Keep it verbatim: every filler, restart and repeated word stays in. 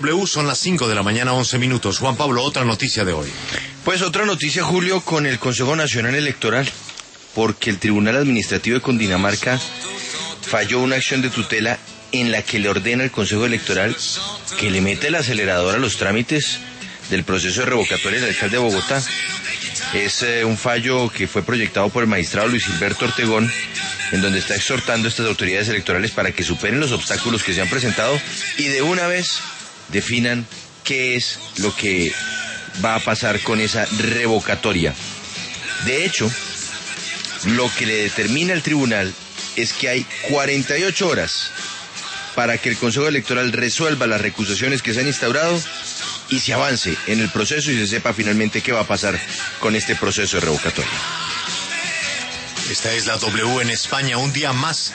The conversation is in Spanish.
W, son las cinco de la mañana, once minutos. Juan Pablo, otra noticia de hoy. Pues otra noticia, Julio, con el Consejo Nacional Electoral, porque el Tribunal Administrativo de Cundinamarca falló una acción de tutela en la que le ordena al Consejo Electoral que le mete el acelerador a los trámites del proceso de revocatoria del alcalde de Bogotá. Es eh, un fallo que fue proyectado por el magistrado Luis Gilberto Ortegón, en donde está exhortando a estas autoridades electorales para que superen los obstáculos que se han presentado y de una vez definan qué es lo que va a pasar con esa revocatoria. De hecho, lo que le determina el tribunal es que hay cuarenta y ocho horas para que el Consejo Electoral resuelva las recusaciones que se han instaurado y se avance en el proceso y se sepa finalmente qué va a pasar con este proceso de revocatoria. Esta es la W en España, un día más